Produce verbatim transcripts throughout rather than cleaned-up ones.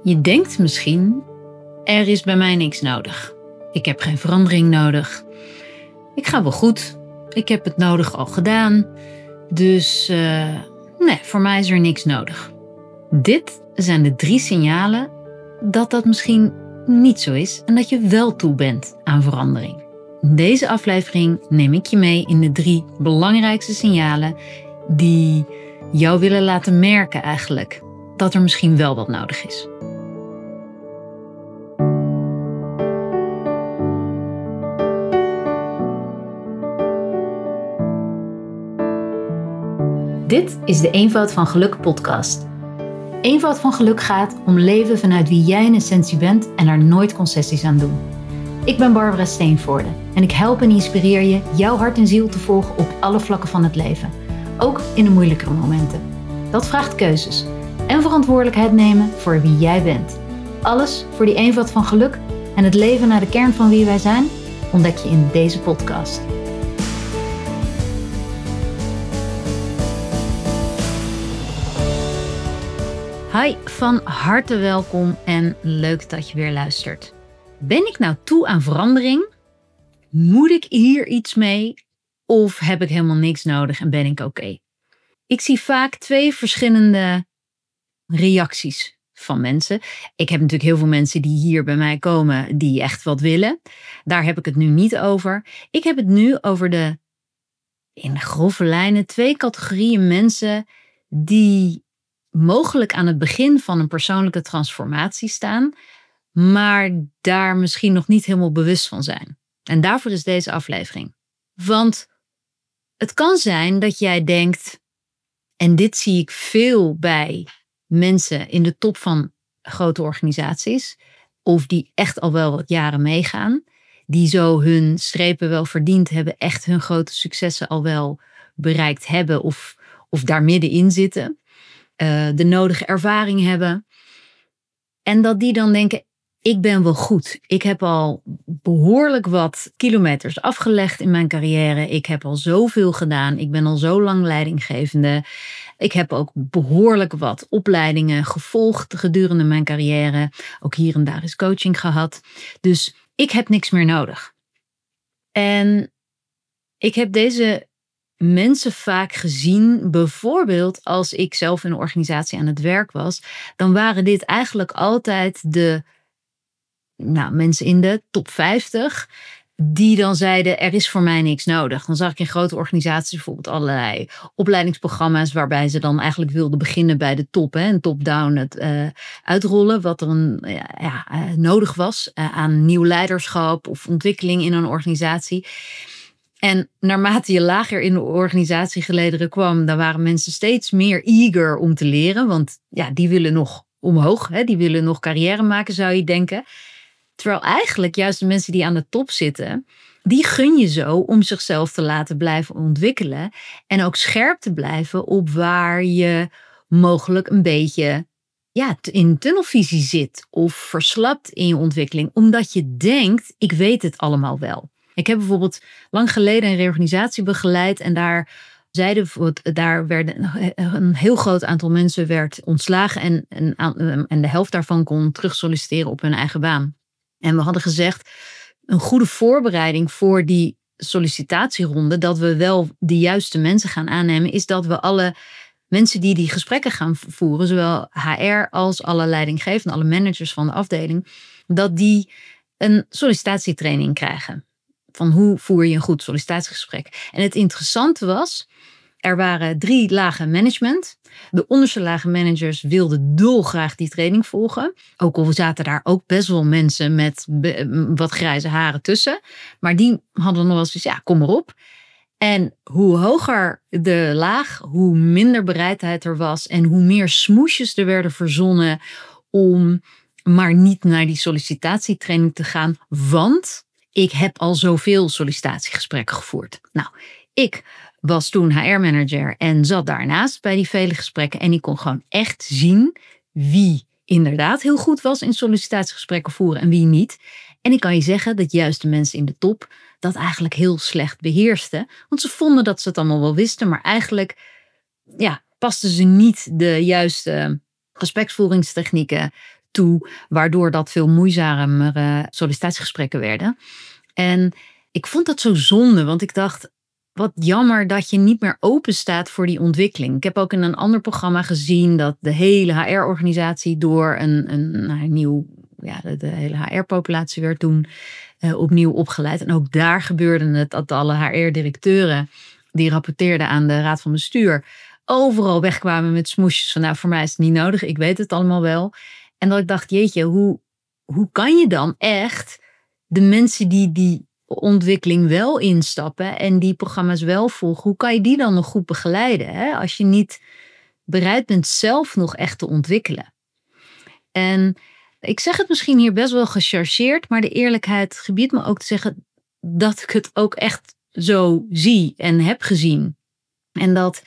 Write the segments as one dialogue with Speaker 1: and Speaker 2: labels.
Speaker 1: Je denkt misschien, er is bij mij niks nodig. Ik heb geen verandering nodig. Ik ga wel goed. Ik heb het nodig al gedaan. Dus uh, nee, voor mij is er niks nodig. Dit zijn de drie signalen dat dat misschien niet zo is en dat je wel toe bent aan verandering. In deze aflevering neem ik je mee in de drie belangrijkste signalen die jou willen laten merken eigenlijk dat er misschien wel wat nodig is. Dit is de Eenvoud van Geluk podcast. Eenvoud van Geluk gaat om leven vanuit wie jij in essentie bent en er nooit concessies aan doen. Ik ben Barbara Steenvoorde en ik help en inspireer je jouw hart en ziel te volgen op alle vlakken van het leven. Ook in de moeilijkere momenten. Dat vraagt keuzes en verantwoordelijkheid nemen voor wie jij bent. Alles voor die eenvoud van geluk en het leven naar de kern van wie wij zijn ontdek je in deze podcast. Hi, van harte welkom en leuk dat je weer luistert. Ben ik nou toe aan verandering? Moet ik hier iets mee? Of heb ik helemaal niks nodig en ben ik oké? Okay? Ik zie vaak twee verschillende reacties van mensen. Ik heb natuurlijk heel veel mensen die hier bij mij komen die echt wat willen. Daar heb ik het nu niet over. Ik heb het nu over de, in grove lijnen, twee categorieën mensen die mogelijk aan het begin van een persoonlijke transformatie staan, maar daar misschien nog niet helemaal bewust van zijn. En daarvoor is deze aflevering. Want het kan zijn dat jij denkt, en dit zie ik veel bij mensen in de top van grote organisaties, of die echt al wel wat jaren meegaan, die zo hun strepen wel verdiend hebben, echt hun grote successen al wel bereikt hebben of, of daar middenin zitten. Uh, de nodige ervaring hebben. En dat die dan denken, ik ben wel goed. Ik heb al behoorlijk wat kilometers afgelegd in mijn carrière. Ik heb al zoveel gedaan. Ik ben al zo lang leidinggevende. Ik heb ook behoorlijk wat opleidingen gevolgd gedurende mijn carrière. Ook hier en daar is coaching gehad. Dus ik heb niks meer nodig. En ik heb deze mensen vaak gezien, bijvoorbeeld als ik zelf in een organisatie aan het werk was, dan waren dit eigenlijk altijd de nou, mensen in de top vijftig die dan zeiden, er is voor mij niks nodig. Dan zag ik in grote organisaties bijvoorbeeld allerlei opleidingsprogramma's waarbij ze dan eigenlijk wilden beginnen bij de top hè, en top-down het uh, uitrollen wat er een, ja, ja, uh, nodig was uh, aan nieuw leiderschap of ontwikkeling in een organisatie. En naarmate je lager in de organisatiegelederen kwam, dan waren mensen steeds meer eager om te leren. Want ja, die willen nog omhoog, hè? Die willen nog carrière maken, zou je denken. Terwijl eigenlijk juist de mensen die aan de top zitten, die gun je zo om zichzelf te laten blijven ontwikkelen. En ook scherp te blijven op waar je mogelijk een beetje ja, in tunnelvisie zit. Of verslapt in je ontwikkeling. Omdat je denkt, ik weet het allemaal wel. Ik heb bijvoorbeeld lang geleden een reorganisatie begeleid en daar zeiden daar werden een heel groot aantal mensen werd ontslagen en, en, en de helft daarvan kon terug solliciteren op hun eigen baan. En we hadden gezegd, een goede voorbereiding voor die sollicitatieronde, dat we wel de juiste mensen gaan aannemen, is dat we alle mensen die die gesprekken gaan voeren, zowel H R als alle leidinggevenden, alle managers van de afdeling, dat die een sollicitatietraining krijgen. Van hoe voer je een goed sollicitatiegesprek. En het interessante was, er waren drie lagen management. De onderste lagen managers wilden dolgraag die training volgen. Ook al zaten daar ook best wel mensen met be- wat grijze haren tussen. Maar die hadden nog wel eens, ja, kom maar op. En hoe hoger de laag, hoe minder bereidheid er was. En hoe meer smoesjes er werden verzonnen om maar niet naar die sollicitatietraining te gaan. Want ik heb al zoveel sollicitatiegesprekken gevoerd. Nou, ik was toen H R-manager en zat daarnaast bij die vele gesprekken. En ik kon gewoon echt zien wie inderdaad heel goed was in sollicitatiegesprekken voeren en wie niet. En ik kan je zeggen dat juist de mensen in de top dat eigenlijk heel slecht beheersten. Want ze vonden dat ze het allemaal wel wisten, maar eigenlijk ja, pasten ze niet de juiste gespreksvoeringstechnieken toe, waardoor dat veel moeizamere sollicitatiegesprekken werden. En ik vond dat zo zonde, want ik dacht, wat jammer dat je niet meer open staat voor die ontwikkeling. Ik heb ook in een ander programma gezien dat de hele H R-organisatie door een, een, nou, een nieuw, ja, de, de hele H R-populatie werd toen uh, opnieuw opgeleid. En ook daar gebeurde het dat alle H R-directeuren die rapporteerden aan de raad van bestuur overal wegkwamen met smoesjes van, nou, voor mij is het niet nodig, ik weet het allemaal wel. En dat ik dacht, jeetje, hoe, hoe kan je dan echt de mensen die die ontwikkeling wel instappen en die programma's wel volgen, hoe kan je die dan nog goed begeleiden, hè? Als je niet bereid bent zelf nog echt te ontwikkelen. En ik zeg het misschien hier best wel gechargeerd, maar de eerlijkheid gebiedt me ook te zeggen dat ik het ook echt zo zie en heb gezien. En dat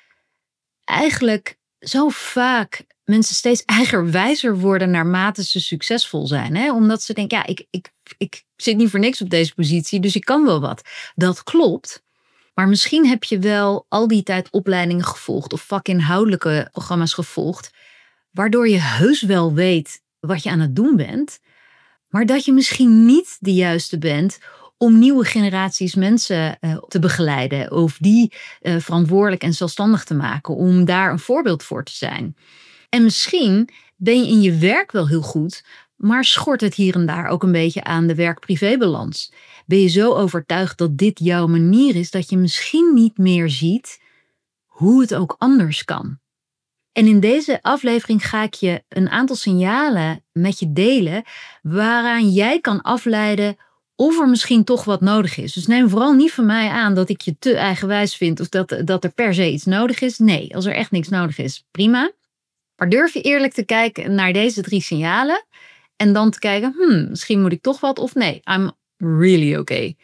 Speaker 1: eigenlijk zo vaak mensen steeds eigenwijzer worden naarmate ze succesvol zijn. Hè? Omdat ze denken, ja, ik, ik, ik zit niet voor niks op deze positie, dus ik kan wel wat. Dat klopt. Maar misschien heb je wel al die tijd opleidingen gevolgd of vakinhoudelijke programma's gevolgd, waardoor je heus wel weet wat je aan het doen bent, maar dat je misschien niet de juiste bent om nieuwe generaties mensen uh, te begeleiden of die uh, verantwoordelijk en zelfstandig te maken, om daar een voorbeeld voor te zijn. En misschien ben je in je werk wel heel goed, maar schort het hier en daar ook een beetje aan de werk-privébalans. Ben je zo overtuigd dat dit jouw manier is, dat je misschien niet meer ziet hoe het ook anders kan. En in deze aflevering ga ik je een aantal signalen met je delen waaraan jij kan afleiden of er misschien toch wat nodig is. Dus neem vooral niet van mij aan dat ik je te eigenwijs vind of dat, dat er per se iets nodig is. Nee, als er echt niks nodig is, prima. Maar durf je eerlijk te kijken naar deze drie signalen en dan te kijken, hmm, misschien moet ik toch wat of nee, I'm really okay.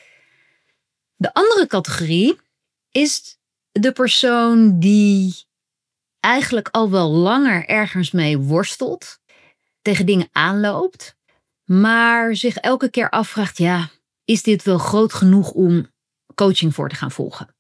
Speaker 1: De andere categorie is de persoon die eigenlijk al wel langer ergens mee worstelt, tegen dingen aanloopt, maar zich elke keer afvraagt, ja, is dit wel groot genoeg om coaching voor te gaan volgen?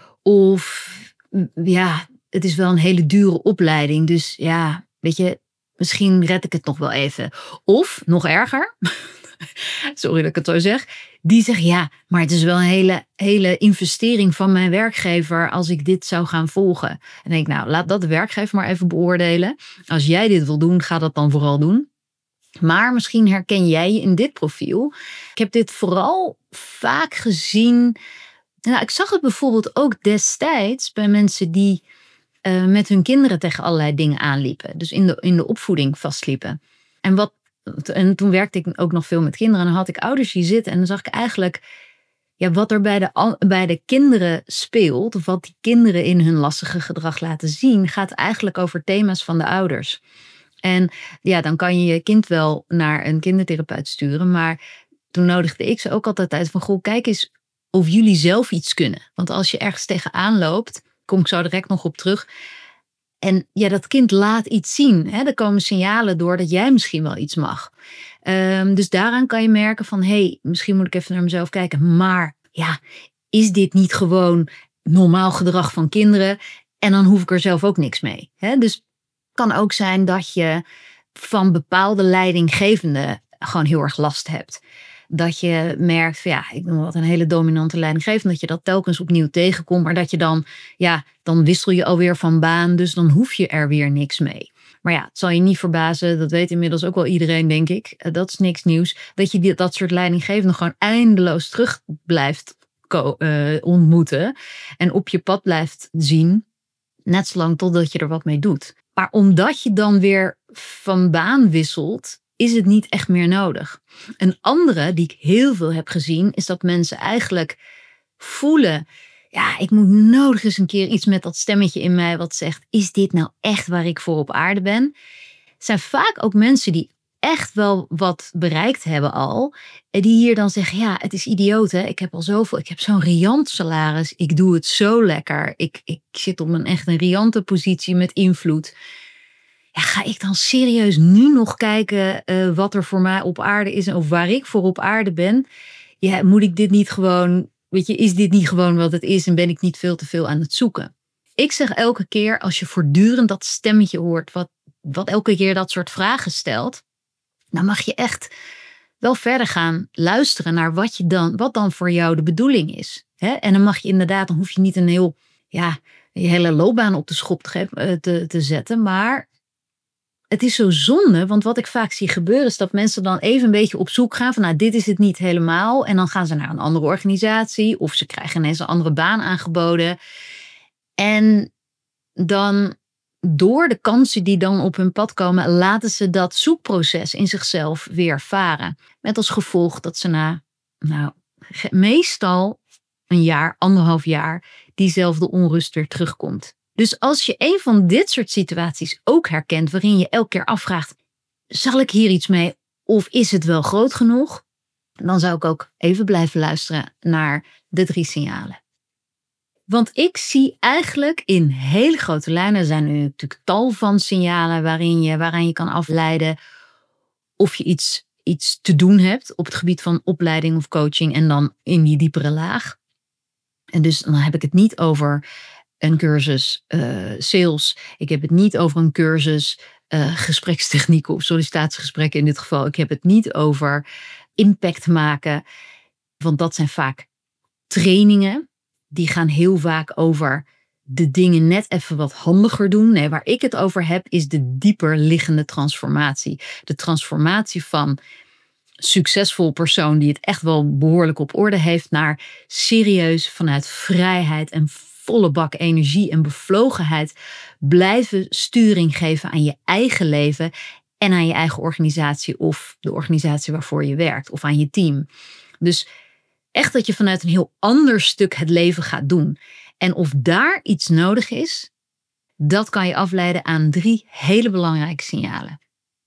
Speaker 1: Of ja, het is wel een hele dure opleiding, dus ja, weet je, misschien red ik het nog wel even. Of, nog erger, sorry dat ik het zo zeg, die zegt, ja, maar het is wel een hele, hele investering van mijn werkgever als ik dit zou gaan volgen. En dan denk ik, nou, laat dat de werkgever maar even beoordelen. Als jij dit wil doen, ga dat dan vooral doen. Maar misschien herken jij je in dit profiel. Ik heb dit vooral vaak gezien. Nou, ik zag het bijvoorbeeld ook destijds bij mensen die uh, met hun kinderen tegen allerlei dingen aanliepen. Dus in de, in de opvoeding vastliepen. En, wat, en toen werkte ik ook nog veel met kinderen. En dan had ik ouders hier zitten. En dan zag ik eigenlijk ja, wat er bij de, bij de kinderen speelt. Of wat die kinderen in hun lastige gedrag laten zien. Gaat eigenlijk over thema's van de ouders. En ja, dan kan je je kind wel naar een kindertherapeut sturen. Maar toen nodigde ik ze ook altijd uit van, goh, kijk eens of jullie zelf iets kunnen. Want als je ergens tegenaan loopt, kom ik zo direct nog op terug. En ja, dat kind laat iets zien. Hè? Er komen signalen door dat jij misschien wel iets mag. Um, dus daaraan kan je merken van, hé, hey, misschien moet ik even naar mezelf kijken. Maar ja, is dit niet gewoon normaal gedrag van kinderen? En dan hoef ik er zelf ook niks mee. Hè? Dus het kan ook zijn dat je van bepaalde leidinggevenden gewoon heel erg last hebt. Dat je merkt, van, ja, ik noem wat een hele dominante leidinggevende, dat je dat telkens opnieuw tegenkomt, maar dat je dan, ja, dan wissel je alweer van baan, dus dan hoef je er weer niks mee. Maar ja, het zal je niet verbazen, dat weet inmiddels ook wel iedereen, denk ik, dat is niks nieuws, dat je die, dat soort leidinggevenden gewoon eindeloos terug blijft ko- uh, ontmoeten en op je pad blijft zien, net zolang totdat je er wat mee doet. Maar omdat je dan weer van baan wisselt, is het niet echt meer nodig. Een andere die ik heel veel heb gezien, is dat mensen eigenlijk voelen, ja, ik moet nodig eens een keer iets met dat stemmetje in mij wat zegt, is dit nou echt waar ik voor op aarde ben? Het zijn vaak ook mensen die echt wel wat bereikt hebben al, en die hier dan zeggen, ja, het is idioot, hè? Ik heb al zoveel, ik heb zo'n riant salaris, ik doe het zo lekker, ik, ik zit op een echt een riante positie met invloed. Ja, ga ik dan serieus nu nog kijken uh, wat er voor mij op aarde is of waar ik voor op aarde ben? Ja, moet ik dit niet gewoon, weet je, is dit niet gewoon wat het is en ben ik niet veel te veel aan het zoeken? Ik zeg elke keer als je voortdurend dat stemmetje hoort wat wat elke keer dat soort vragen stelt, dan mag je echt wel verder gaan luisteren naar wat, je dan, wat dan voor jou de bedoeling is. Hè? En dan mag je inderdaad, dan hoef je niet een heel, ja, je hele loopbaan op de schop te, te, te zetten. Maar het is zo zonde, want wat ik vaak zie gebeuren is dat mensen dan even een beetje op zoek gaan van nou, dit is het niet helemaal. En dan gaan ze naar een andere organisatie of ze krijgen ineens een andere baan aangeboden. En dan door de kansen die dan op hun pad komen, laten ze dat zoekproces in zichzelf weer varen. Met als gevolg dat ze na, nou, meestal een jaar, anderhalf jaar, diezelfde onrust weer terugkomt. Dus als je een van dit soort situaties ook herkent, waarin je elke keer afvraagt, zal ik hier iets mee of is het wel groot genoeg? Dan zou ik ook even blijven luisteren naar de drie signalen. Want ik zie eigenlijk in hele grote lijnen, er zijn nu natuurlijk tal van signalen waarin je, waaraan je kan afleiden of je iets, iets te doen hebt op het gebied van opleiding of coaching en dan in die diepere laag. En dus dan heb ik het niet over een cursus uh, sales. Ik heb het niet over een cursus uh, gesprekstechnieken of sollicitatiegesprekken in dit geval. Ik heb het niet over impact maken. Want dat zijn vaak trainingen. Die gaan heel vaak over de dingen net even wat handiger doen. Nee, waar ik het over heb is de dieper liggende transformatie. De transformatie van succesvol persoon die het echt wel behoorlijk op orde heeft naar serieus vanuit vrijheid en volle bak energie en bevlogenheid blijven sturing geven aan je eigen leven en aan je eigen organisatie of de organisatie waarvoor je werkt of aan je team. Dus echt dat je vanuit een heel ander stuk het leven gaat doen. En of daar iets nodig is, dat kan je afleiden aan drie hele belangrijke signalen.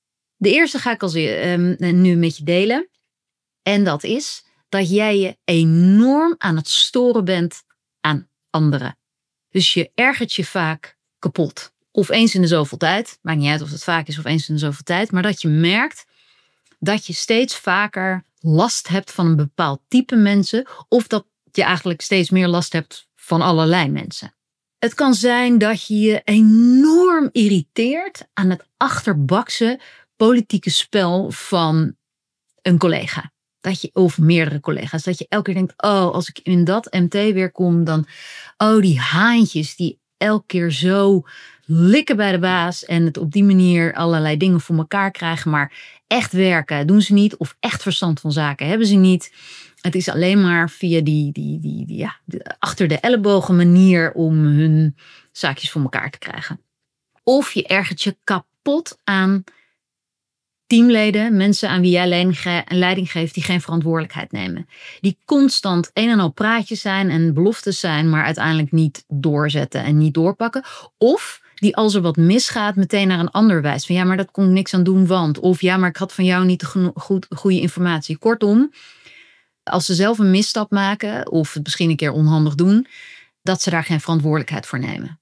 Speaker 1: De eerste ga ik als, um, nu met je delen. En dat is dat jij je enorm aan het storen bent aan anderen. Dus je ergert je vaak kapot. Of eens in de zoveel tijd. Maakt niet uit of het vaak is of eens in de zoveel tijd. Maar dat je merkt dat je steeds vaker last hebt van een bepaald type mensen. Of dat je eigenlijk steeds meer last hebt van allerlei mensen. Het kan zijn dat je je enorm irriteert aan het achterbakse politieke spel van een collega. Dat je, of meerdere collega's. Dat je elke keer denkt, oh, als ik in dat M T weer kom, dan, oh, die haantjes die elke keer zo likken bij de baas en het op die manier allerlei dingen voor elkaar krijgen, maar echt werken doen ze niet of echt verstand van zaken hebben ze niet. Het is alleen maar via die, die, die, die ja, de, achter de ellebogen manier om hun zaakjes voor elkaar te krijgen. Of je ergert je kapot aan teamleden, mensen aan wie jij leiding, ge- leiding geeft die geen verantwoordelijkheid nemen. Die constant een en al praatjes zijn en beloftes zijn, maar uiteindelijk niet doorzetten en niet doorpakken. Of die als er wat misgaat meteen naar een ander wijst. Van ja, maar dat kon ik niks aan doen, want. Of ja, maar ik had van jou niet de geno- goed, goede informatie. Kortom, als ze zelf een misstap maken of het misschien een keer onhandig doen, dat ze daar geen verantwoordelijkheid voor nemen.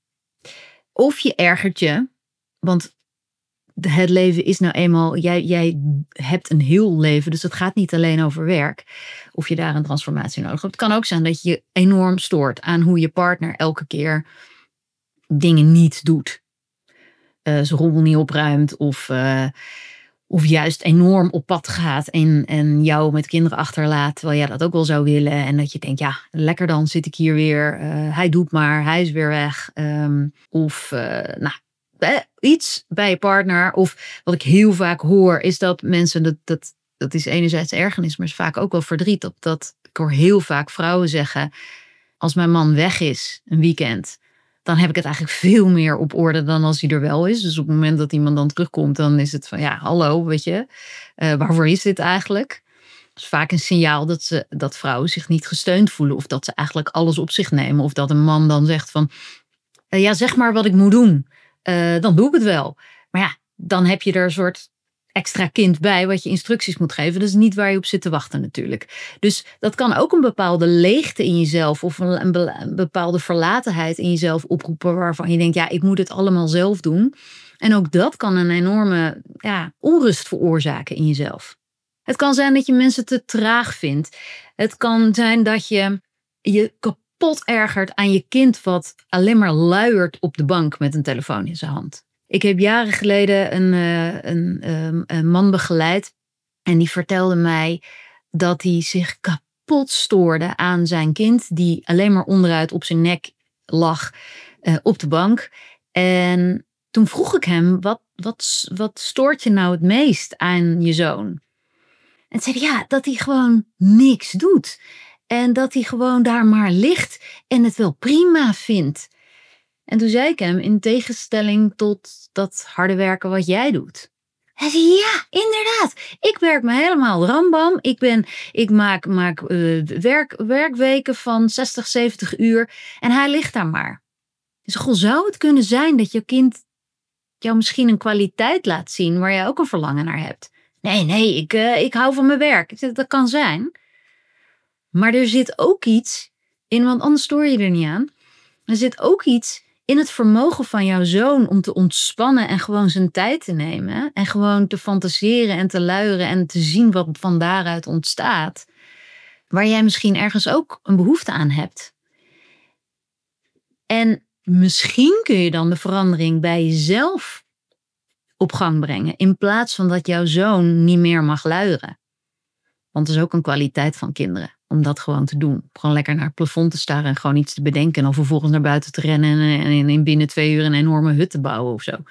Speaker 1: Of je ergert je, want het leven is nou eenmaal, jij, jij hebt een heel leven, dus het gaat niet alleen over werk. Of je daar een transformatie nodig hebt. Het kan ook zijn dat je je enorm stoort aan hoe je partner elke keer dingen niet doet. Uh, zijn rommel niet opruimt of, uh, of juist enorm op pad gaat en, en jou met kinderen achterlaat, terwijl jij dat ook wel zou willen. En dat je denkt, ja, lekker dan zit ik hier weer. Uh, hij doet maar, hij is weer weg. Um, of, uh, nou, iets bij je partner. Of wat ik heel vaak hoor is dat mensen, dat, dat, dat is enerzijds ergernis, maar is vaak ook wel verdriet. Dat, dat, ik hoor heel vaak vrouwen zeggen, als mijn man weg is een weekend, dan heb ik het eigenlijk veel meer op orde dan als hij er wel is. Dus op het moment dat iemand dan terugkomt, dan is het van ja, hallo, weet je, uh, waarvoor is dit eigenlijk? Dat is vaak een signaal dat, ze, dat vrouwen zich niet gesteund voelen of dat ze eigenlijk alles op zich nemen. Of dat een man dan zegt van, uh, ja, zeg maar wat ik moet doen. Uh, dan doe ik het wel. Maar ja, dan heb je er een soort extra kind bij wat je instructies moet geven. Dat is niet waar je op zit te wachten natuurlijk. Dus dat kan ook een bepaalde leegte in jezelf of een, een bepaalde verlatenheid in jezelf oproepen waarvan je denkt, ja, ik moet het allemaal zelf doen. En ook dat kan een enorme ja, onrust veroorzaken in jezelf. Het kan zijn dat je mensen te traag vindt. Het kan zijn dat je je kapot ergert aan je kind wat alleen maar luiert op de bank met een telefoon in zijn hand. Ik heb jaren geleden een, uh, een, um, een man begeleid. En die vertelde mij dat hij zich kapot stoorde aan zijn kind. Die alleen maar onderuit op zijn nek lag uh, op de bank. En toen vroeg ik hem, wat, wat, wat stoort je nou het meest aan je zoon? En zei hij, ja, dat hij gewoon niks doet. En dat hij gewoon daar maar ligt en het wel prima vindt. En toen zei ik hem, in tegenstelling tot dat harde werken wat jij doet. Hij zei, ja, inderdaad. Ik werk me helemaal rambam. Ik, ben, ik maak, maak uh, werk, werkweken van zestig, zeventig uur. En hij ligt daar maar. Dus goh, zou het kunnen zijn dat je kind jou misschien een kwaliteit laat zien waar jij ook een verlangen naar hebt? Nee, nee, ik, uh, ik hou van mijn werk. Ik zeg, dat kan zijn. Maar er zit ook iets in, want anders stoor je er niet aan. Er zit ook iets in het vermogen van jouw zoon om te ontspannen en gewoon zijn tijd te nemen. En gewoon te fantaseren en te luieren en te zien wat van daaruit ontstaat. Waar jij misschien ergens ook een behoefte aan hebt. En misschien kun je dan de verandering bij jezelf op gang brengen. In plaats van dat jouw zoon niet meer mag luieren. Want dat is ook een kwaliteit van kinderen. Om dat gewoon te doen. Gewoon lekker naar het plafond te staren en gewoon iets te bedenken. En dan vervolgens naar buiten te rennen en in binnen twee uur een enorme hut te bouwen of zo.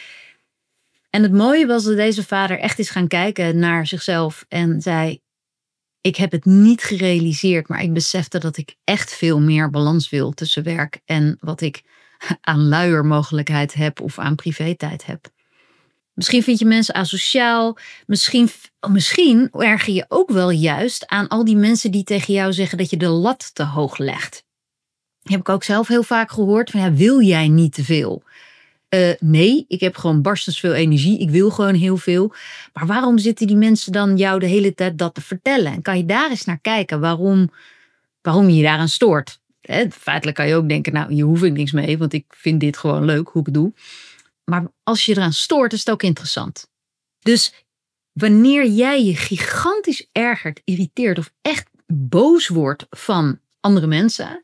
Speaker 1: En het mooie was dat deze vader echt is gaan kijken naar zichzelf. En zei, ik heb het niet gerealiseerd. Maar ik besefte dat ik echt veel meer balans wil tussen werk. En wat ik aan luiermogelijkheid heb of aan privé-tijd heb. Misschien vind je mensen asociaal. Misschien, misschien erger je ook wel juist aan al die mensen die tegen jou zeggen dat je de lat te hoog legt. Heb ik ook zelf heel vaak gehoord van, ja, wil jij niet te veel? Uh, nee, ik heb gewoon barstens veel energie. Ik wil gewoon heel veel. Maar waarom zitten die mensen dan jou de hele tijd dat te vertellen? En kan je daar eens naar kijken waarom, waarom je je daaraan stoort? He, feitelijk kan je ook denken, nou, hier hoef ik niks mee. Want ik vind dit gewoon leuk hoe ik het doe. Maar als je eraan stoort, is het ook interessant. Dus wanneer jij je gigantisch ergert, irriteert of echt boos wordt van andere mensen,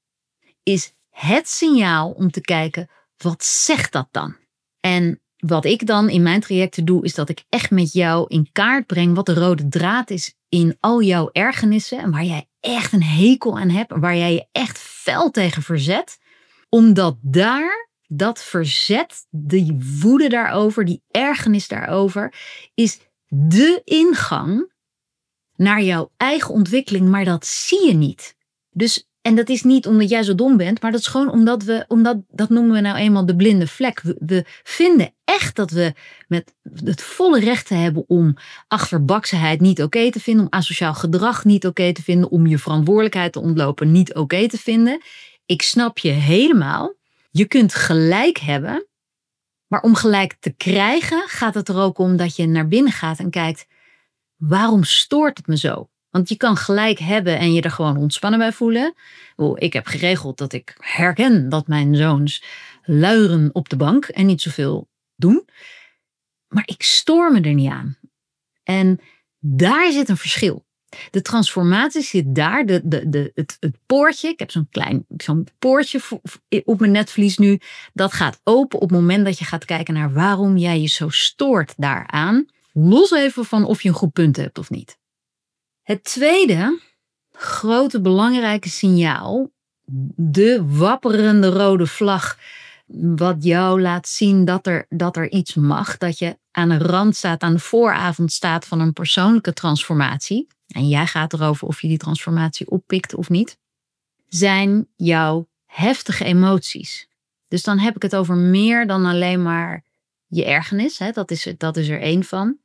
Speaker 1: is het signaal om te kijken, wat zegt dat dan? En wat ik dan in mijn trajecten doe, is dat ik echt met jou in kaart breng wat de rode draad is in al jouw ergernissen en waar jij echt een hekel aan hebt, waar jij je echt fel tegen verzet, omdat daar dat verzet, die woede daarover, die ergernis daarover, is de ingang naar jouw eigen ontwikkeling, maar dat zie je niet. Dus, en dat is niet omdat jij zo dom bent, maar dat is gewoon omdat we, omdat, dat noemen we nou eenmaal de blinde vlek. We, we vinden echt dat we met het volle recht hebben om achterbaksenheid niet oké te vinden, om asociaal gedrag niet oké te vinden, om je verantwoordelijkheid te ontlopen niet oké te vinden. Ik snap je helemaal. Je kunt gelijk hebben, maar om gelijk te krijgen gaat het er ook om dat je naar binnen gaat en kijkt, waarom stoort het me zo? Want je kan gelijk hebben en je er gewoon ontspannen bij voelen. Oh, ik heb geregeld dat ik herken dat mijn zoons luieren op de bank en niet zoveel doen. Maar ik stoor me er niet aan. En daar zit een verschil. De transformatie zit daar, de, de, de, het, het poortje, ik heb zo'n klein zo'n poortje op mijn netvlies nu, dat gaat open op het moment dat je gaat kijken naar waarom jij je zo stoort daaraan. Los even van of je een goed punt hebt of niet. Het tweede grote belangrijke signaal, de wapperende rode vlag, wat jou laat zien dat er, dat er iets mag, dat je aan de rand staat, aan de vooravond staat van een persoonlijke transformatie, en jij gaat erover of je die transformatie oppikt of niet, zijn jouw heftige emoties. Dus dan heb ik het over meer dan alleen maar je ergernis, hè? Dat is, dat is er één van.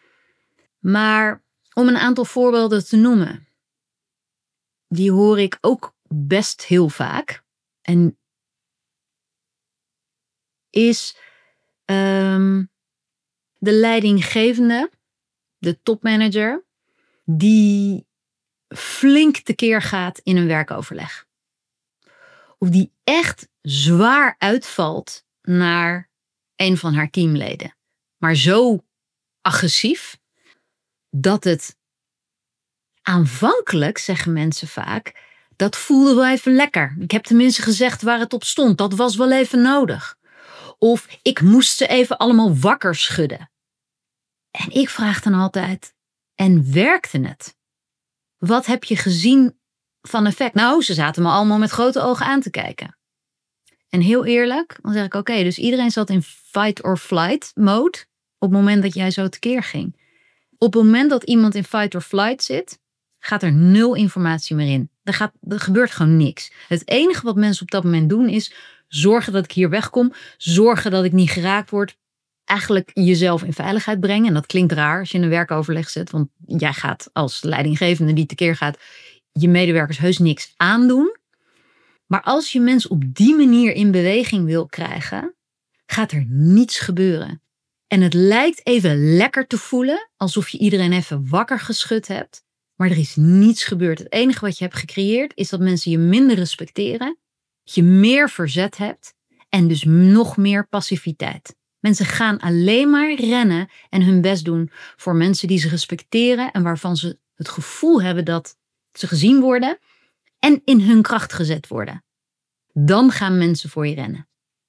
Speaker 1: Maar om een aantal voorbeelden te noemen, die hoor ik ook best heel vaak. En is um, de leidinggevende, de topmanager, die flink tekeer gaat in een werkoverleg. Of die echt zwaar uitvalt naar een van haar teamleden. Maar zo agressief dat het aanvankelijk, zeggen mensen vaak, dat voelde wel even lekker. Ik heb tenminste gezegd waar het op stond. Dat was wel even nodig. Of ik moest ze even allemaal wakker schudden. En ik vraag dan altijd, en werkte het? Wat heb je gezien van effect? Nou, ze zaten me allemaal met grote ogen aan te kijken. En heel eerlijk, dan zeg ik oké, okay, dus iedereen zat in fight or flight mode op het moment dat jij zo tekeer ging. Op het moment dat iemand in fight or flight zit, gaat er nul informatie meer in. Er, gaat, er gebeurt gewoon niks. Het enige wat mensen op dat moment doen is zorgen dat ik hier wegkom, zorgen dat ik niet geraakt word, eigenlijk jezelf in veiligheid brengen. En dat klinkt raar als je in een werkoverleg zit, want jij gaat als leidinggevende die tekeer gaat je medewerkers heus niks aandoen. Maar als je mensen op die manier in beweging wil krijgen, gaat er niets gebeuren. En het lijkt even lekker te voelen, alsof je iedereen even wakker geschud hebt. Maar er is niets gebeurd. Het enige wat je hebt gecreëerd is dat mensen je minder respecteren, je meer verzet hebt en dus nog meer passiviteit. Mensen gaan alleen maar rennen en hun best doen voor mensen die ze respecteren en waarvan ze het gevoel hebben dat ze gezien worden en in hun kracht gezet worden. Dan gaan mensen voor je rennen.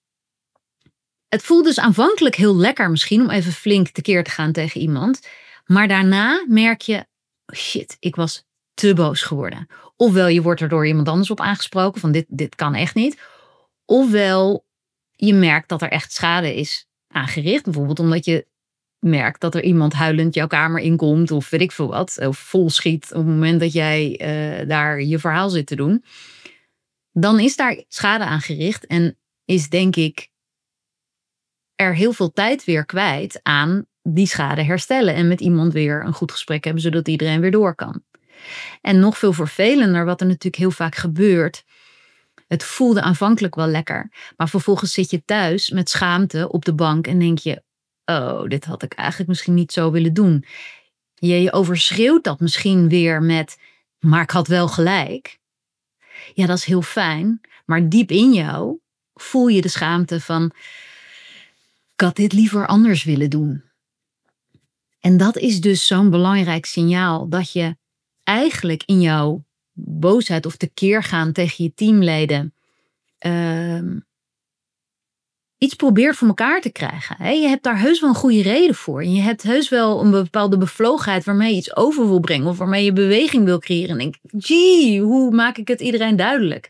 Speaker 1: Het voelt dus aanvankelijk heel lekker misschien om even flink tekeer te gaan tegen iemand. Maar daarna merk je, shit, ik was te boos geworden. Ofwel je wordt er door iemand anders op aangesproken van dit, dit kan echt niet. Ofwel je merkt dat er echt schade is aangericht. Bijvoorbeeld omdat je merkt dat er iemand huilend jouw kamer inkomt of weet ik veel wat. Of vol schiet op het moment dat jij uh, daar je verhaal zit te doen. Dan is daar schade aangericht en is denk ik er heel veel tijd weer kwijt aan die schade herstellen en met iemand weer een goed gesprek hebben, zodat iedereen weer door kan. En nog veel vervelender, wat er natuurlijk heel vaak gebeurt. Het voelde aanvankelijk wel lekker, maar vervolgens zit je thuis met schaamte op de bank en denk je, oh, dit had ik eigenlijk misschien niet zo willen doen. Je, je overschreeuwt dat misschien weer met, maar ik had wel gelijk. Ja, dat is heel fijn, maar diep in jou voel je de schaamte van, ik had dit liever anders willen doen. En dat is dus zo'n belangrijk signaal dat je eigenlijk in jouw boosheid of tekeer gaan tegen je teamleden uh, iets probeert voor elkaar te krijgen. Hè? Je hebt daar heus wel een goede reden voor. En je hebt heus wel een bepaalde bevlogenheid waarmee je iets over wil brengen of waarmee je beweging wil creëren. En denk, gee, hoe maak ik het iedereen duidelijk?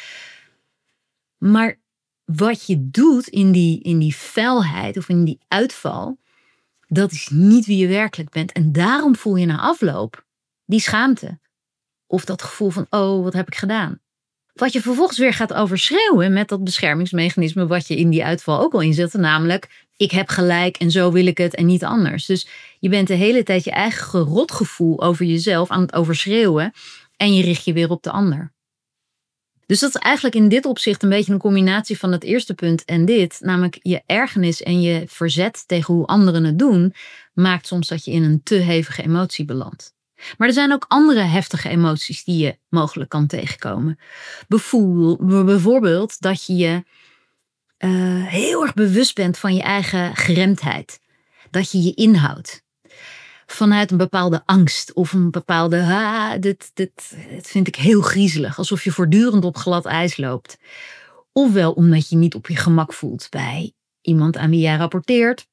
Speaker 1: Maar wat je doet in die, in die felheid of in die uitval, dat is niet wie je werkelijk bent. En daarom voel je na afloop die schaamte. Of dat gevoel van, oh, wat heb ik gedaan? Wat je vervolgens weer gaat overschreeuwen met dat beschermingsmechanisme wat je in die uitval ook al inzet. Namelijk, ik heb gelijk en zo wil ik het en niet anders. Dus je bent de hele tijd je eigen gerotgevoel over jezelf aan het overschreeuwen. En je richt je weer op de ander. Dus dat is eigenlijk in dit opzicht een beetje een combinatie van het eerste punt en dit. Namelijk je ergernis en je verzet tegen hoe anderen het doen, maakt soms dat je in een te hevige emotie belandt. Maar er zijn ook andere heftige emoties die je mogelijk kan tegenkomen. Bijvoorbeeld dat je je uh, heel erg bewust bent van je eigen geremdheid. Dat je je inhoudt. Vanuit een bepaalde angst of een bepaalde, ah, dit, dit, dit vind ik heel griezelig. Alsof je voortdurend op glad ijs loopt. Ofwel omdat je niet op je gemak voelt bij iemand aan wie jij rapporteert.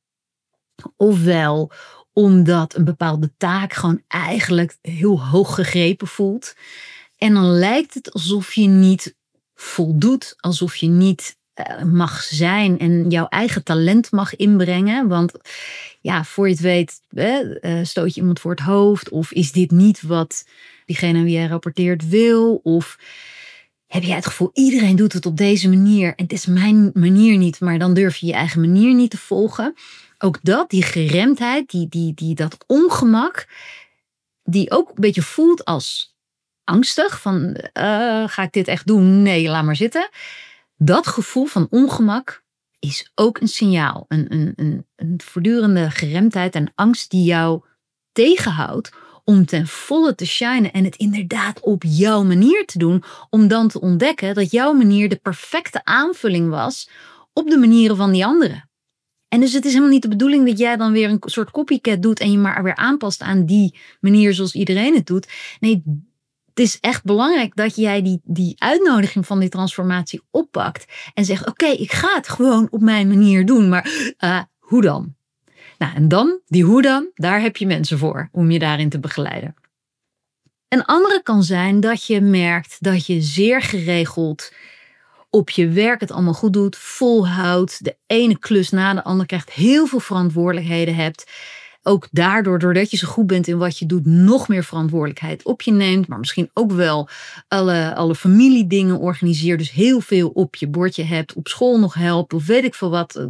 Speaker 1: Ofwel omdat een bepaalde taak gewoon eigenlijk heel hoog gegrepen voelt. En dan lijkt het alsof je niet voldoet, alsof je niet uh, mag zijn en jouw eigen talent mag inbrengen. Want ja, voor je het weet, uh, stoot je iemand voor het hoofd, of is dit niet wat diegene aan wie jij rapporteert wil, of heb jij het gevoel, iedereen doet het op deze manier en het is mijn manier niet, maar dan durf je je eigen manier niet te volgen. Ook dat, die geremdheid, die, die, die, dat ongemak, die ook een beetje voelt als angstig. Van, uh, ga ik dit echt doen? Nee, laat maar zitten. Dat gevoel van ongemak is ook een signaal. Een, een, een, een voortdurende geremdheid en angst die jou tegenhoudt om ten volle te shinen en het inderdaad op jouw manier te doen. Om dan te ontdekken dat jouw manier de perfecte aanvulling was op de manieren van die anderen. En dus het is helemaal niet de bedoeling dat jij dan weer een soort copycat doet en je maar weer aanpast aan die manier zoals iedereen het doet. Nee, het is echt belangrijk dat jij die, die uitnodiging van die transformatie oppakt. En zegt, oké, okay, ik ga het gewoon op mijn manier doen. Maar uh, hoe dan? Nou, en dan, die hoe dan, daar heb je mensen voor om je daarin te begeleiden. Een andere kan zijn dat je merkt dat je zeer geregeld op je werk het allemaal goed doet, volhoudt, de ene klus na de andere krijgt, heel veel verantwoordelijkheden hebt. Ook daardoor, doordat je zo goed bent in wat je doet, nog meer verantwoordelijkheid op je neemt. Maar misschien ook wel alle, alle familiedingen organiseert. Dus heel veel op je bordje hebt, op school nog helpt of weet ik veel wat.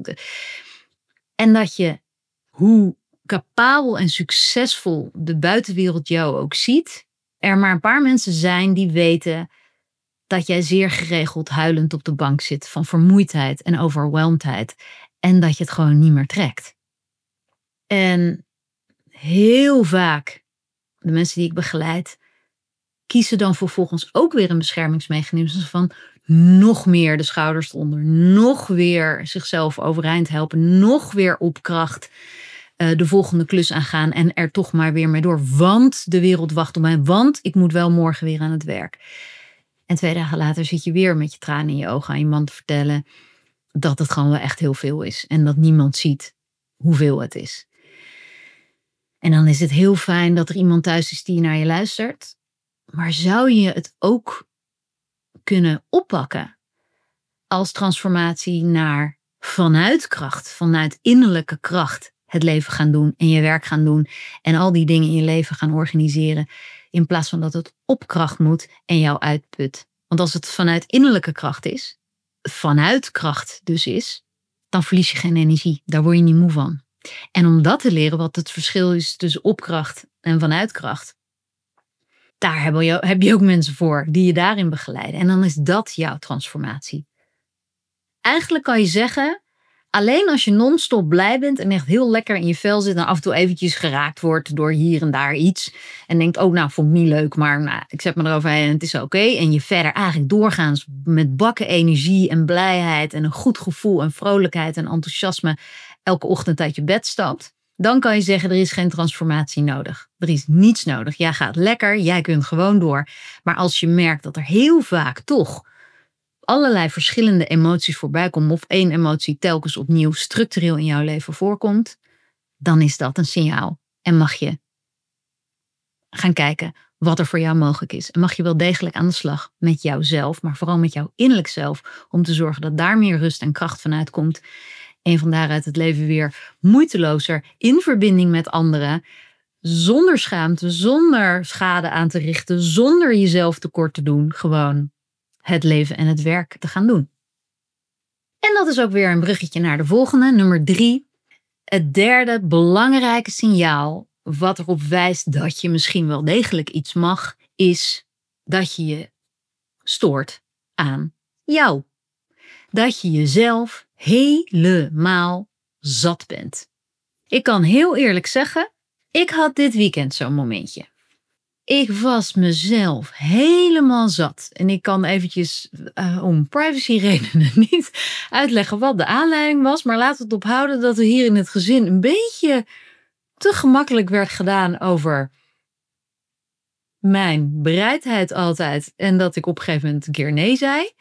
Speaker 1: En dat je, hoe capabel en succesvol de buitenwereld jou ook ziet, er maar een paar mensen zijn die weten dat jij zeer geregeld huilend op de bank zit van vermoeidheid en overwelmdheid. En dat je het gewoon niet meer trekt. En heel vaak, de mensen die ik begeleid, kiezen dan vervolgens ook weer een beschermingsmechanisme van nog meer de schouders eronder, nog weer zichzelf overeind helpen, nog weer op kracht uh, de volgende klus aangaan en er toch maar weer mee door. Want de wereld wacht op mij, want ik moet wel morgen weer aan het werk. En twee dagen later zit je weer met je tranen in je ogen aan je man te vertellen dat het gewoon wel echt heel veel is. En dat niemand ziet hoeveel het is. En dan is het heel fijn dat er iemand thuis is die naar je luistert. Maar zou je het ook kunnen oppakken als transformatie naar vanuit kracht, vanuit innerlijke kracht het leven gaan doen en je werk gaan doen en al die dingen in je leven gaan organiseren, in plaats van dat het op kracht moet en jou uitput. Want als het vanuit innerlijke kracht is, vanuit kracht dus is, dan verlies je geen energie. Daar word je niet moe van. En om dat te leren, wat het verschil is tussen opkracht en vanuit kracht, daar heb je, heb je ook mensen voor die je daarin begeleiden. En dan is dat jouw transformatie. Eigenlijk kan je zeggen, alleen als je non-stop blij bent en echt heel lekker in je vel zit en af en toe eventjes geraakt wordt door hier en daar iets. En denkt, oh nou, vond ik niet leuk, maar nou, ik zet me eroverheen en het is oké. Okay. En je verder eigenlijk doorgaans met bakken energie en blijheid en een goed gevoel en vrolijkheid en enthousiasme elke ochtend uit je bed stapt. Dan kan je zeggen, er is geen transformatie nodig. Er is niets nodig. Jij gaat lekker, jij kunt gewoon door. Maar als je merkt dat er heel vaak toch allerlei verschillende emoties voorbij komen, of één emotie telkens opnieuw structureel in jouw leven voorkomt, dan is dat een signaal. En mag je gaan kijken wat er voor jou mogelijk is. En mag je wel degelijk aan de slag met jouzelf, maar vooral met jouw innerlijk zelf, om te zorgen dat daar meer rust en kracht vanuit komt. En van daaruit het leven weer moeitelozer in verbinding met anderen, zonder schaamte, zonder schade aan te richten, zonder jezelf tekort te doen, gewoon het leven en het werk te gaan doen. En dat is ook weer een bruggetje naar de volgende, nummer drie. Het derde belangrijke signaal wat erop wijst dat je misschien wel degelijk iets mag, is dat je je stoort aan jou. Dat je jezelf helemaal zat bent. Ik kan heel eerlijk zeggen, ik had dit weekend zo'n momentje. Ik was mezelf helemaal zat. En ik kan eventjes uh, om privacyredenen niet uitleggen wat de aanleiding was. Maar laten we het ophouden dat er hier in het gezin een beetje te gemakkelijk werd gedaan over mijn bereidheid altijd. En dat ik op een gegeven moment een keer nee zei.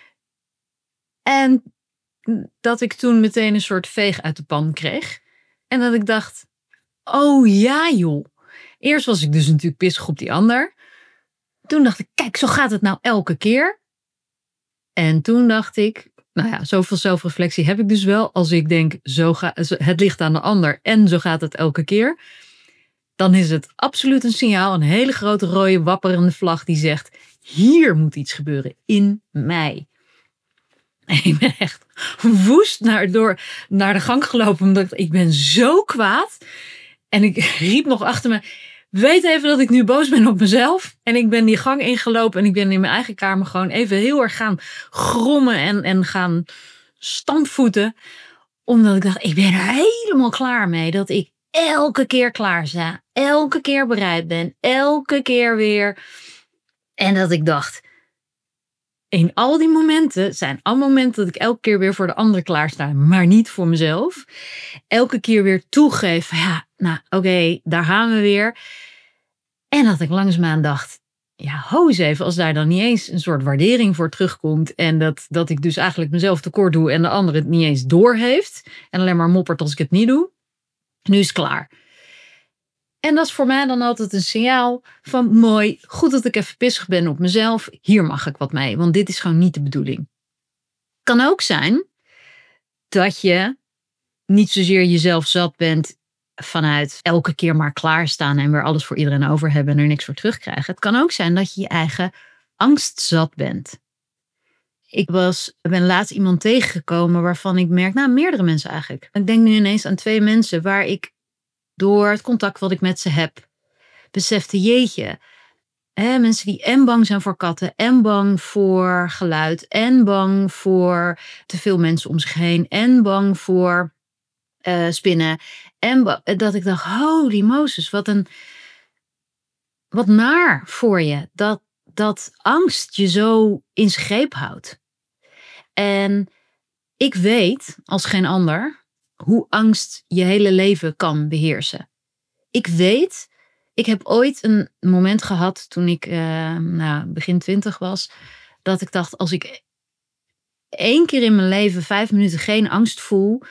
Speaker 1: En dat ik toen meteen een soort veeg uit de pan kreeg. En dat ik dacht, oh ja joh. Eerst was ik dus natuurlijk pissig op die ander. Toen dacht ik, kijk, zo gaat het nou elke keer. En toen dacht ik, nou ja, zoveel zelfreflectie heb ik dus wel. Als ik denk, zo ga, het ligt aan de ander en zo gaat het elke keer. Dan is het absoluut een signaal, een hele grote rode wapperende vlag die zegt, hier moet iets gebeuren in mij. En ik ben echt woest naar, door, naar de gang gelopen, omdat ik ben zo kwaad. En ik riep nog achter me, weet even dat ik nu boos ben op mezelf. En ik ben die gang ingelopen en ik ben in mijn eigen kamer gewoon even heel erg gaan grommen en, en gaan stampvoeten. Omdat ik dacht, ik ben er helemaal klaar mee dat ik elke keer klaar sta. Elke keer bereid ben. Elke keer weer. En dat ik dacht, in al die momenten zijn al momenten dat ik elke keer weer voor de ander klaar sta, maar niet voor mezelf. Elke keer weer toegeef, ja, nou oké, okay, daar gaan we weer. En dat ik langzaamaan dacht, ja, ho eens even, als daar dan niet eens een soort waardering voor terugkomt. En dat, dat ik dus eigenlijk mezelf tekort doe en de ander het niet eens doorheeft. En alleen maar moppert als ik het niet doe. Nu is het klaar. En dat is voor mij dan altijd een signaal van mooi, goed dat ik even pissig ben op mezelf. Hier mag ik wat mee, want dit is gewoon niet de bedoeling. Kan ook zijn dat je niet zozeer jezelf zat bent vanuit elke keer maar klaarstaan en weer alles voor iedereen over hebben en er niks voor terugkrijgen. Het kan ook zijn dat je je eigen angst zat bent. Ik was, ben laatst iemand tegengekomen waarvan ik merk, nou meerdere mensen eigenlijk. Ik denk nu ineens aan twee mensen waar ik door het contact wat ik met ze heb besefte, jeetje. Hè, mensen die en bang zijn voor katten, en bang voor geluid, en bang voor te veel mensen om zich heen, en bang voor uh, spinnen. En ba- dat ik dacht, holy Moses, wat een wat naar voor je. Dat, dat angst je zo in zijn greep houdt. En ik weet, als geen ander, hoe angst je hele leven kan beheersen. Ik weet, ik heb ooit een moment gehad toen ik uh, nou, begin twintig was, dat ik dacht, als ik één keer in mijn leven vijf minuten geen angst voel,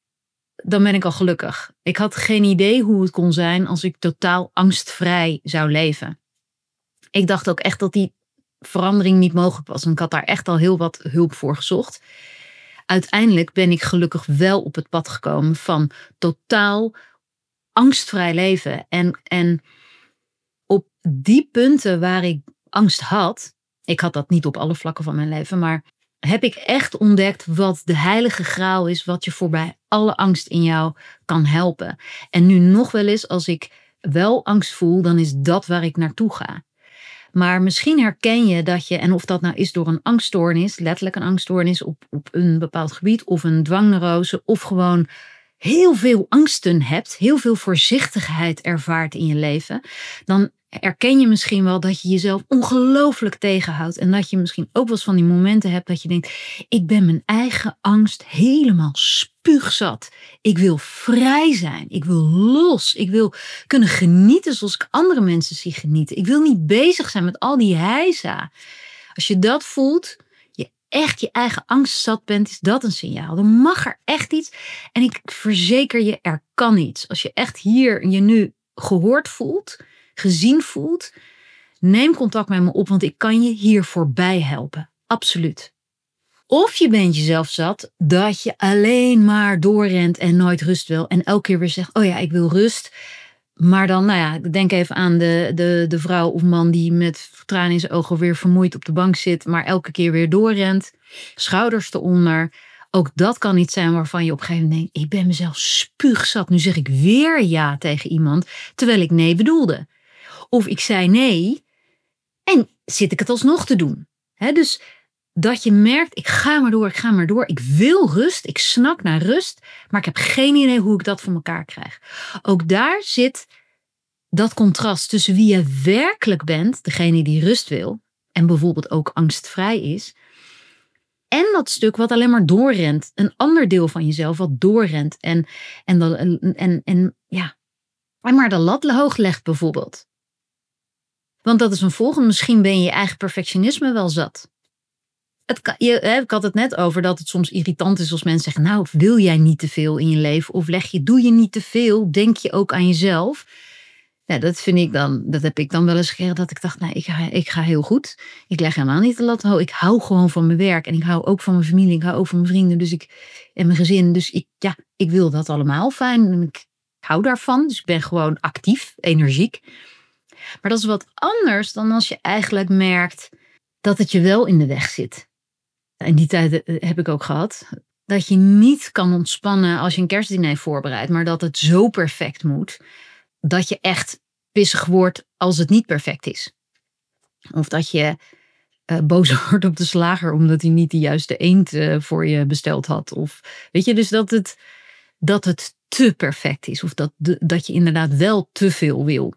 Speaker 1: dan ben ik al gelukkig. Ik had geen idee hoe het kon zijn als ik totaal angstvrij zou leven. Ik dacht ook echt dat die verandering niet mogelijk was. En ik had daar echt al heel wat hulp voor gezocht. Uiteindelijk ben ik gelukkig wel op het pad gekomen van totaal angstvrij leven. En, en op die punten waar ik angst had, ik had dat niet op alle vlakken van mijn leven, maar heb ik echt ontdekt wat de heilige graal is, wat je voorbij alle angst in jou kan helpen. En nu nog wel eens, als ik wel angst voel, dan is dat waar ik naartoe ga. Maar misschien herken je dat je, en of dat nou is door een angststoornis, letterlijk een angststoornis op, op een bepaald gebied, of een dwangneurose, of gewoon heel veel angsten hebt, heel veel voorzichtigheid ervaart in je leven, dan herken je misschien wel dat je jezelf ongelooflijk tegenhoudt. En dat je misschien ook wel eens van die momenten hebt dat je denkt, ik ben mijn eigen angst helemaal spuugzat. Ik wil vrij zijn. Ik wil los. Ik wil kunnen genieten zoals ik andere mensen zie genieten. Ik wil niet bezig zijn met al die heisa. Als je dat voelt, je echt je eigen angst zat bent, is dat een signaal. Dan mag er echt iets. En ik verzeker je, er kan iets. Als je echt hier je nu gehoord voelt, gezien voelt, neem contact met me op, want ik kan je hier voorbij helpen. Absoluut. Of je bent jezelf zat dat je alleen maar doorrent en nooit rust wil. En elke keer weer zegt, oh ja, ik wil rust. Maar dan, nou ja, denk even aan de, de, de vrouw of man die met tranen in zijn ogen weer vermoeid op de bank zit, maar elke keer weer doorrent. Schouders eronder. Ook dat kan iets zijn waarvan je op een gegeven moment denkt, ik ben mezelf spuugzat. Nu zeg ik weer ja tegen iemand, terwijl ik nee bedoelde. Of ik zei nee en zit ik het alsnog te doen. He, dus dat je merkt, ik ga maar door, ik ga maar door. Ik wil rust, ik snak naar rust, maar ik heb geen idee hoe ik dat voor elkaar krijg. Ook daar zit dat contrast tussen wie je werkelijk bent, degene die rust wil, en bijvoorbeeld ook angstvrij is, en dat stuk wat alleen maar doorrent. Een ander deel van jezelf wat doorrent en, en, en, en, en ja, en maar de lat hoog legt bijvoorbeeld. Want dat is een volgende. Misschien ben je je eigen perfectionisme wel zat. Het kan, je, hè, ik had het net over dat het soms irritant is als mensen zeggen, nou, wil jij niet te veel in je leven? Of leg je, doe je niet te veel? Denk je ook aan jezelf? Ja, dat vind ik dan, dat heb ik dan wel eens gekregen dat ik dacht, nou, ik ga, ik ga heel goed. Ik leg helemaal niet de lat hoog. Ik hou gewoon van mijn werk en ik hou ook van mijn familie. Ik hou ook van mijn vrienden dus ik, en mijn gezin. Dus ik, ja, ik wil dat allemaal fijn. En ik hou daarvan. Dus ik ben gewoon actief, energiek. Maar dat is wat anders dan als je eigenlijk merkt dat het je wel in de weg zit. En die tijd heb ik ook gehad. Dat je niet kan ontspannen als je een kerstdiner voorbereidt. Maar dat het zo perfect moet. Dat je echt pissig wordt als het niet perfect is. Of dat je uh, boos wordt op de slager omdat hij niet de juiste eend uh, voor je besteld had. Of weet je, dus dat het, dat het te perfect is. Of dat, de, dat je inderdaad wel te veel wil.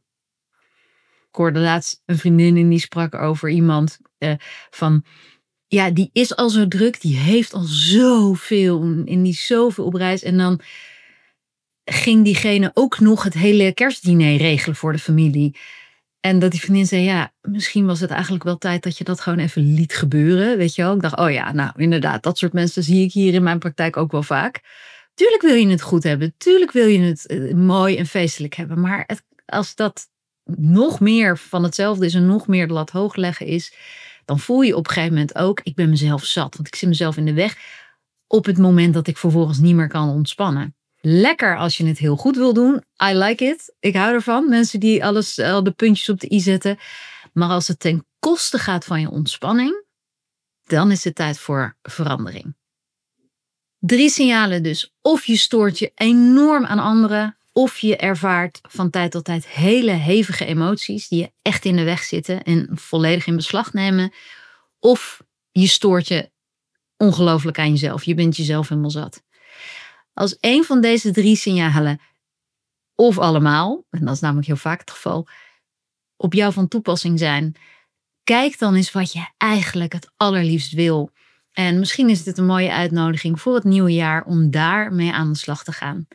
Speaker 1: Ik hoorde laatst een vriendin en die sprak over iemand uh, van, ja, die is al zo druk, die heeft al zoveel en die is zoveel op reis. En dan ging diegene ook nog het hele kerstdiner regelen voor de familie. En dat die vriendin zei, ja, misschien was het eigenlijk wel tijd dat je dat gewoon even liet gebeuren. Weet je wel? Ik dacht, oh ja, nou inderdaad, dat soort mensen zie ik hier in mijn praktijk ook wel vaak. Tuurlijk wil je het goed hebben. Tuurlijk wil je het uh, mooi en feestelijk hebben. Maar het, als dat nog meer van hetzelfde is en nog meer de lat hoog leggen is, dan voel je op een gegeven moment ook, ik ben mezelf zat. Want ik zit mezelf in de weg op het moment dat ik vervolgens niet meer kan ontspannen. Lekker als je het heel goed wil doen. I like it. Ik hou ervan. Mensen die alles, al de puntjes op de i zetten. Maar als het ten koste gaat van je ontspanning, dan is het tijd voor verandering. Drie signalen dus. Of je stoort je enorm aan anderen, of je ervaart van tijd tot tijd hele hevige emoties die je echt in de weg zitten en volledig in beslag nemen. Of je stoort je ongelooflijk aan jezelf. Je bent jezelf helemaal zat. Als een van deze drie signalen, of allemaal, en dat is namelijk heel vaak het geval, op jou van toepassing zijn, kijk dan eens wat je eigenlijk het allerliefst wil. En misschien is dit een mooie uitnodiging voor het nieuwe jaar om daarmee aan de slag te gaan.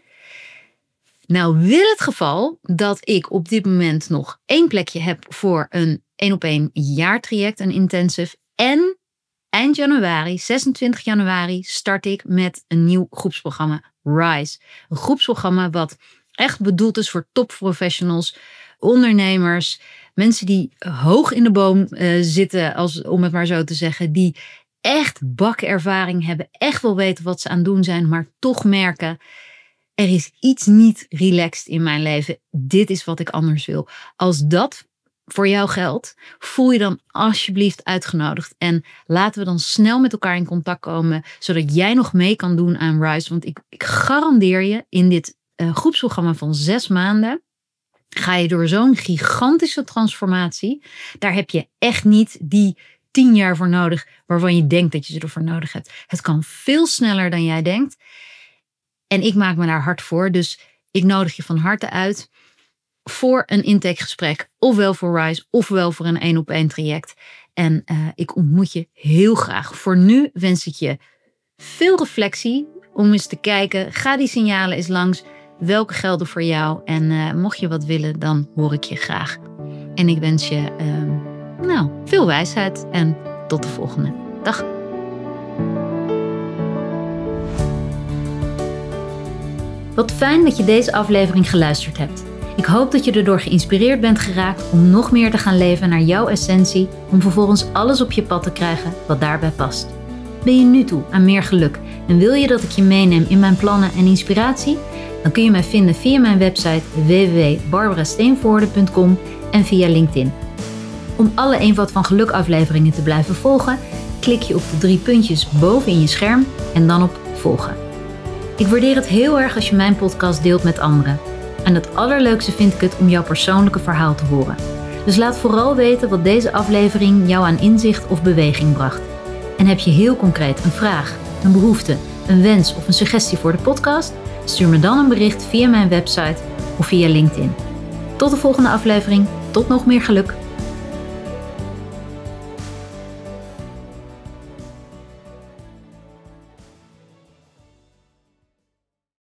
Speaker 1: Nou wil het geval dat ik op dit moment nog één plekje heb voor een één op één jaartraject, een intensive. En eind januari, zesentwintig januari, start ik met een nieuw groepsprogramma, Rise. Een groepsprogramma wat echt bedoeld is voor topprofessionals, ondernemers, mensen die hoog in de boom uh, zitten, als, om het maar zo te zeggen, die echt bakervaring hebben, echt wel weten wat ze aan het doen zijn, maar toch merken, er is iets niet relaxed in mijn leven. Dit is wat ik anders wil. Als dat voor jou geldt, voel je dan alsjeblieft uitgenodigd. En laten we dan snel met elkaar in contact komen, zodat jij nog mee kan doen aan Rise. Want ik, ik garandeer je, in dit uh, groepsprogramma van zes maanden, ga je door zo'n gigantische transformatie. Daar heb je echt niet die tien jaar voor nodig, waarvan je denkt dat je ze ervoor nodig hebt. Het kan veel sneller dan jij denkt. En ik maak me daar hard voor. Dus ik nodig je van harte uit voor een intakegesprek. Ofwel voor Rise, ofwel voor een één op één traject. En uh, ik ontmoet je heel graag. Voor nu wens ik je veel reflectie om eens te kijken. Ga die signalen eens langs. Welke gelden voor jou? En uh, mocht je wat willen, dan hoor ik je graag. En ik wens je uh, nou, veel wijsheid en tot de volgende. Dag. Wat fijn dat je deze aflevering geluisterd hebt. Ik hoop dat je erdoor geïnspireerd bent geraakt om nog meer te gaan leven naar jouw essentie, om vervolgens alles op je pad te krijgen wat daarbij past. Ben je nu toe aan meer geluk en wil je dat ik je meeneem in mijn plannen en inspiratie? Dan kun je mij vinden via mijn website w w w punt barbara steenvoorde punt com en via LinkedIn. Om alle Eenvoud van Geluk afleveringen te blijven volgen, klik je op de drie puntjes boven in je scherm en dan op volgen. Ik waardeer het heel erg als je mijn podcast deelt met anderen. En het allerleukste vind ik het om jouw persoonlijke verhaal te horen. Dus laat vooral weten wat deze aflevering jou aan inzicht of beweging bracht. En heb je heel concreet een vraag, een behoefte, een wens of een suggestie voor de podcast? Stuur me dan een bericht via mijn website of via LinkedIn. Tot de volgende aflevering. Tot nog meer geluk.